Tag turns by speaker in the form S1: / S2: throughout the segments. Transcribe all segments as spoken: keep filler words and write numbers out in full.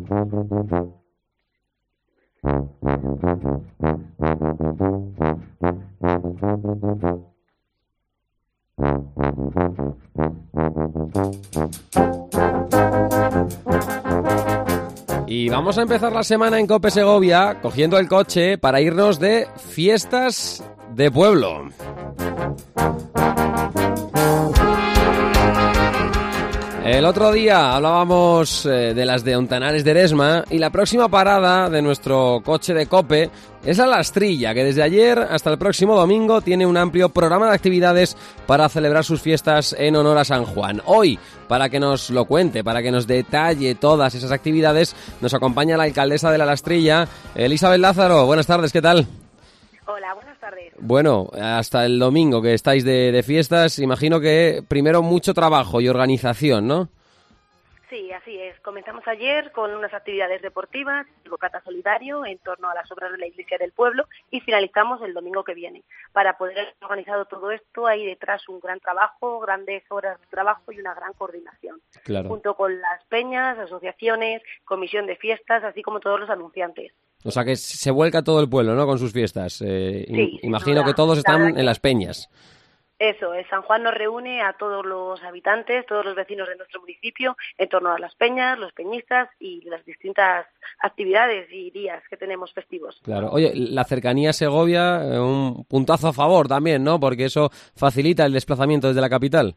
S1: Y vamos a empezar la semana en Cope Segovia cogiendo el coche para irnos de fiestas de pueblo. El otro día hablábamos eh, de las de Ontanares de Eresma y la próxima parada de nuestro coche de Cope es la Lastrilla, que desde ayer hasta el próximo domingo tiene un amplio programa de actividades para celebrar sus fiestas en honor a San Juan. Hoy, para que nos lo cuente, para que nos detalle todas esas actividades, nos acompaña la alcaldesa de la Lastrilla, Elizabeth Lázaro. Buenas tardes, ¿qué tal?
S2: Hola, buenas tardes.
S1: Bueno, hasta el domingo que estáis de, de fiestas, imagino que primero mucho trabajo y organización, ¿no?
S2: Sí, así es. Comenzamos ayer con unas actividades deportivas, el bocata solidario en torno a las obras de la Iglesia del Pueblo y finalizamos el domingo que viene. Para poder haber organizado todo esto hay detrás un gran trabajo, grandes horas de trabajo y una gran coordinación.
S1: Claro.
S2: Junto con las peñas, asociaciones, comisión de fiestas, así como todos los anunciantes.
S1: O sea que se vuelca todo el pueblo, ¿no?, con sus fiestas. Eh,
S2: sí,
S1: imagino
S2: duda,
S1: que todos están
S2: que...
S1: en las peñas.
S2: Eso, es, San Juan nos reúne a todos los habitantes, todos los vecinos de nuestro municipio, en torno a las peñas, los peñistas y las distintas actividades y días que tenemos festivos.
S1: Claro. Oye, la cercanía a Segovia, eh, un puntazo a favor también, ¿no?, porque eso facilita el desplazamiento desde la capital.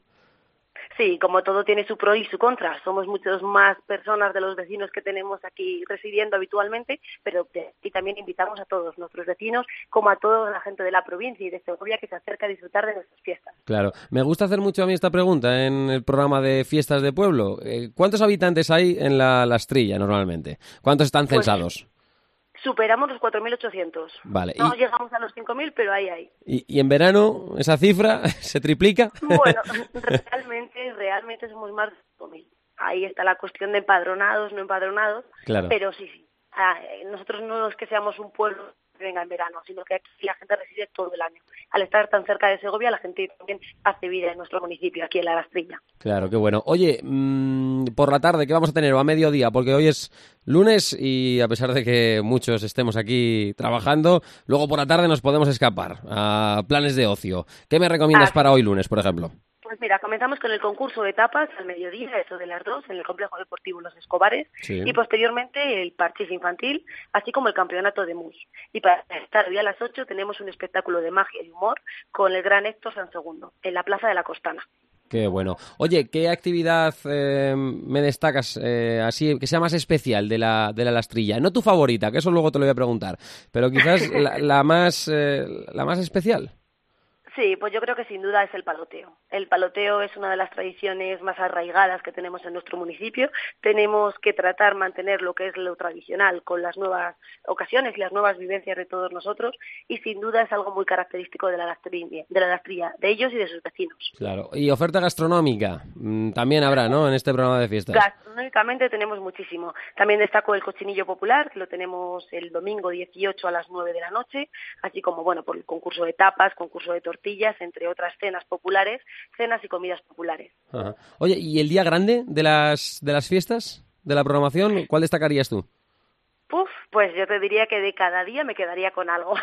S2: Sí, como todo tiene su pro y su contra. Somos muchas más personas de los vecinos que tenemos aquí residiendo habitualmente, pero y también invitamos a todos nuestros vecinos, como a toda la gente de la provincia y de Segovia que se acerca a disfrutar de nuestras fiestas.
S1: Claro. Me gusta hacer mucho a mí esta pregunta en el programa de fiestas de pueblo. ¿Cuántos habitantes hay en la Lastrilla normalmente? ¿Cuántos están censados?
S2: Pues... superamos los cuatro mil ochocientos.
S1: Vale.
S2: No
S1: y,
S2: llegamos a los cinco mil, pero ahí hay.
S1: Y, ¿Y en verano esa cifra se triplica?
S2: Bueno, realmente, realmente somos más de cinco mil. Ahí está la cuestión de empadronados, no empadronados.
S1: Claro.
S2: Pero sí, sí. Ah, nosotros no es que seamos un pueblo que venga en verano, sino que aquí la gente reside todo el año. Al estar tan cerca de Segovia, la gente también hace vida en nuestro municipio, aquí en la Lastrilla.
S1: Claro, qué bueno. Oye, mmm, por la tarde, ¿qué vamos a tener? O a mediodía, porque hoy es lunes y a pesar de que muchos estemos aquí trabajando, luego por la tarde nos podemos escapar a planes de ocio. ¿Qué me recomiendas ah, para hoy lunes, por ejemplo?
S2: Pues mira, comenzamos con el concurso de tapas al mediodía, eso de las dos, en el complejo deportivo Los Escobares, sí. Y posteriormente el parchís infantil, así como el campeonato de mus. Y para estar hoy a las ocho tenemos un espectáculo de magia y humor con el gran Héctor Sansegundo, en la Plaza de la Costana.
S1: Qué bueno. Oye, ¿qué actividad eh, me destacas eh, así que sea más especial de la de la Lastrilla? No tu favorita, que eso luego te lo voy a preguntar, pero quizás la, la más eh, la más especial.
S2: Sí, pues yo creo que sin duda es el paloteo. El paloteo es una de las tradiciones más arraigadas que tenemos en nuestro municipio. Tenemos que tratar mantener lo que es lo tradicional con las nuevas ocasiones y las nuevas vivencias de todos nosotros y sin duda es algo muy característico de la Lastrilla, de la Lastrilla, de ellos y de sus vecinos.
S1: Claro, y oferta gastronómica también habrá, ¿no?, en este programa de fiestas.
S2: Gastronómicamente tenemos muchísimo. También destaco el cochinillo popular, que lo tenemos el domingo dieciocho a las nueve de la noche, así como, bueno, por el concurso de tapas, concurso de tortillas, entre otras cenas populares, cenas y comidas populares.
S1: Ajá. Oye, ¿y el día grande de las de las fiestas, de la programación, cuál destacarías tú?
S2: Uf, pues yo te diría que de cada día me quedaría con algo.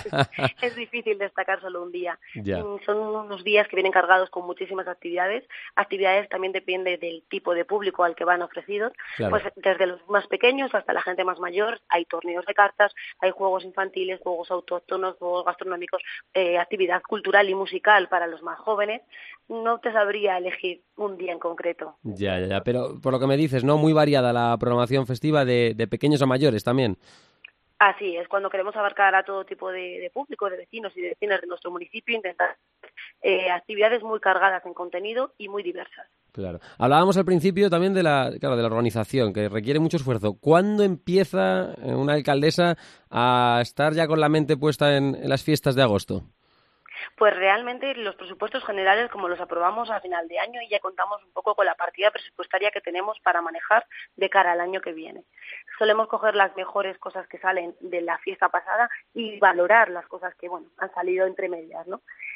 S2: Es difícil destacar solo un día.
S1: Ya.
S2: Son unos días que vienen cargados con muchísimas actividades. Actividades también depende del tipo de público al que van ofrecidos.
S1: Claro.
S2: Pues desde los más pequeños hasta la gente más mayor. Hay torneos de cartas, hay juegos infantiles, juegos autóctonos, juegos gastronómicos, eh, actividad cultural y musical para los más jóvenes. No te sabría elegir un día en concreto.
S1: Ya, ya, ya. Pero por lo que me dices, ¿no?, muy variada la programación festiva de, de pequeños a mayores también.
S2: Así es, cuando queremos abarcar a todo tipo de, de público, de vecinos y de vecinas de nuestro municipio, intentar eh, actividades muy cargadas en contenido y muy diversas.
S1: Claro. Hablábamos al principio también de la, claro, de la organización, que requiere mucho esfuerzo. ¿Cuándo empieza una alcaldesa a estar ya con la mente puesta en, en las fiestas de agosto?
S2: Pues realmente los presupuestos generales, como los aprobamos a final de año, y ya contamos un poco con la partida presupuestaria que tenemos para manejar de cara al año que viene. Solemos coger las mejores cosas que salen de la fiesta pasada y valorar las cosas que, bueno, han salido entre medias, ¿no?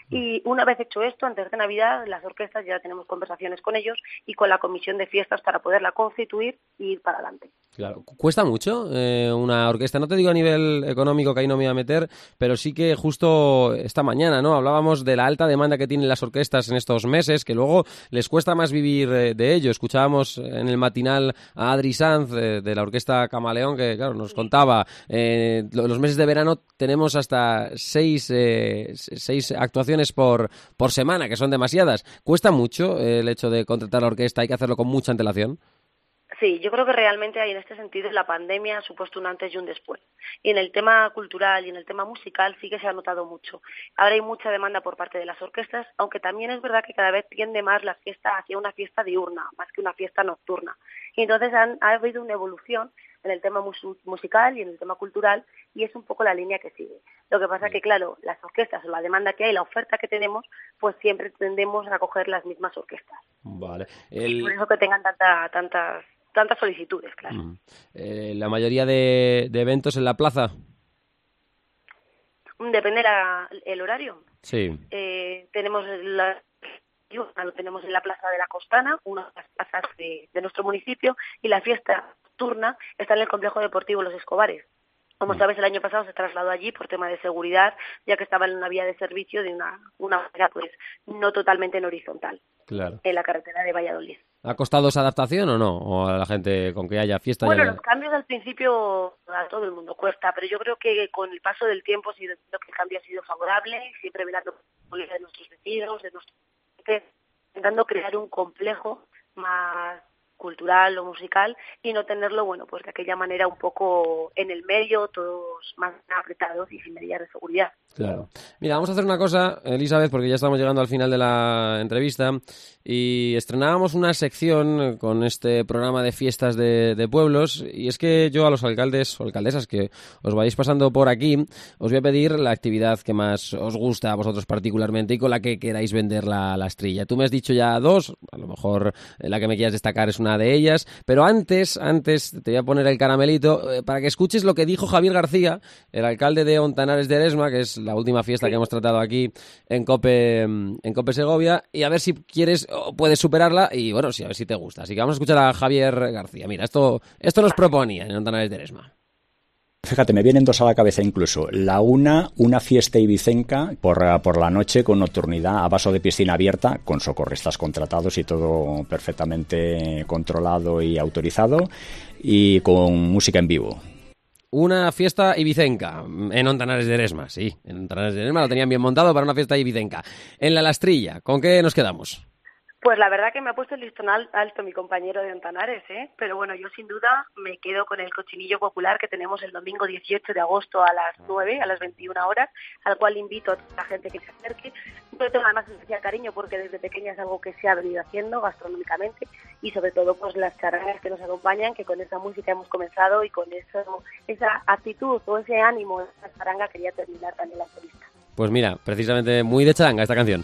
S2: Y una vez hecho esto, antes de Navidad, las orquestas ya tenemos conversaciones con ellos y con la comisión de fiestas para poderla constituir y ir para adelante.
S1: Claro. ¿Cuesta mucho eh, una orquesta? No te digo a nivel económico, que ahí no me voy a meter, pero sí que justo esta mañana, ¿no? Hablábamos de la alta demanda que tienen las orquestas en estos meses, que luego les cuesta más vivir eh, de ello. Escuchábamos en el matinal a Adri Sanz eh, de la orquesta Camaleón, que claro, nos contaba, eh, los meses de verano tenemos hasta seis, eh, seis actuaciones por, por semana, que son demasiadas. ¿Cuesta mucho eh, el hecho de contratar la orquesta? ¿Hay que hacerlo con mucha antelación?
S2: Sí, yo creo que realmente hay en este sentido la pandemia ha supuesto un antes y un después. Y en el tema cultural y en el tema musical sí que se ha notado mucho. Ahora hay mucha demanda por parte de las orquestas, aunque también es verdad que cada vez tiende más la fiesta hacia una fiesta diurna, más que una fiesta nocturna. Y entonces han, ha habido una evolución en el tema mus- musical y en el tema cultural, y es un poco la línea que sigue. Lo que pasa es que, claro, las orquestas o la demanda que hay, la oferta que tenemos, pues siempre tendemos a coger las mismas orquestas.
S1: Vale. El...
S2: Y por eso que tengan tanta, tantas... tantas solicitudes, claro.
S1: Mm. Eh, ¿La mayoría de, de eventos en la plaza?
S2: Depende la, el horario.
S1: Sí.
S2: Eh, tenemos la, lo tenemos en la Plaza de la Costana, una de las plazas de, de nuestro municipio, y la fiesta nocturna está en el Complejo Deportivo Los Escobares. Como mm. sabes, el año pasado se trasladó allí por tema de seguridad, ya que estaba en una vía de servicio de una, una manera pues no totalmente en horizontal,
S1: claro,
S2: en la carretera de Valladolid.
S1: ¿Ha costado esa adaptación o no? ¿O a la gente con que haya fiesta?
S2: Bueno,
S1: ya...
S2: los cambios al principio a todo el mundo cuesta, pero yo creo que con el paso del tiempo sí creo que el cambio ha sido favorable, siempre velando por la de nuestros vecinos, de nuestros... intentando crear un complejo más cultural o musical y no tenerlo, bueno, pues de aquella manera un poco en el medio, todos más apretados y sin medidas de seguridad.
S1: Claro. Mira, vamos a hacer una cosa, Elizabeth, porque ya estamos llegando al final de la entrevista y estrenábamos una sección con este programa de fiestas de, de pueblos, y es que yo a los alcaldes o alcaldesas que os vais pasando por aquí os voy a pedir la actividad que más os gusta a vosotros particularmente y con la que queráis vender la, la estrella. Tú me has dicho ya dos, a lo mejor la que me quieras destacar es una de ellas, pero antes, antes te voy a poner el caramelito eh, para que escuches lo que dijo Javier García, el alcalde de Ontanares de Eresma, que es la última fiesta que hemos tratado aquí en COPE, en COPE Segovia, y a ver si quieres o puedes superarla y bueno, sí, a ver si te gusta. Así que vamos a escuchar a Javier García. Mira, esto, esto nos proponía en Ontanares de Eresma.
S3: Fíjate, me vienen dos a la cabeza incluso. La una, una fiesta ibicenca por, por la noche con nocturnidad a vaso de piscina abierta, con socorristas contratados y todo perfectamente controlado y autorizado, y con música en vivo.
S1: Una fiesta ibicenca en Ontanares de Eresma, sí. En Ontanares de Eresma lo tenían bien montado para una fiesta ibicenca. En la Lastrilla, ¿con qué nos quedamos?
S2: Pues la verdad que me ha puesto el listón alto mi compañero de Ontanares, ¿eh? Pero bueno, yo sin duda me quedo con el cochinillo popular que tenemos el domingo dieciocho de agosto a las nueve, a las veintiuna horas, al cual invito a toda la gente que se acerque. Yo tengo además especial cariño porque desde pequeña es algo que se ha venido haciendo gastronómicamente y sobre todo pues las charangas que nos acompañan, que con esa música hemos comenzado y con eso, esa actitud o ese ánimo de esa charanga quería terminar también la entrevista.
S1: Pues mira, precisamente muy de charanga esta canción.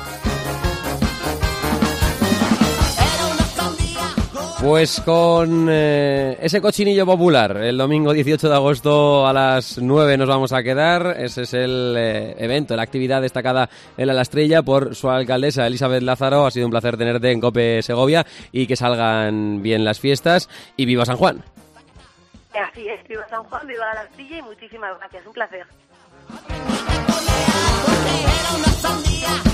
S1: Pues con eh, ese cochinillo popular, el domingo dieciocho de agosto a las nueve nos vamos a quedar. Ese es el eh, evento, la actividad destacada en la Lastrilla por su alcaldesa Elizabeth Lázaro. Ha sido un placer tenerte en COPE Segovia y que salgan bien las fiestas. Y ¡viva San Juan!
S2: Así es, viva San Juan, viva la Lastrilla y muchísimas gracias, un placer.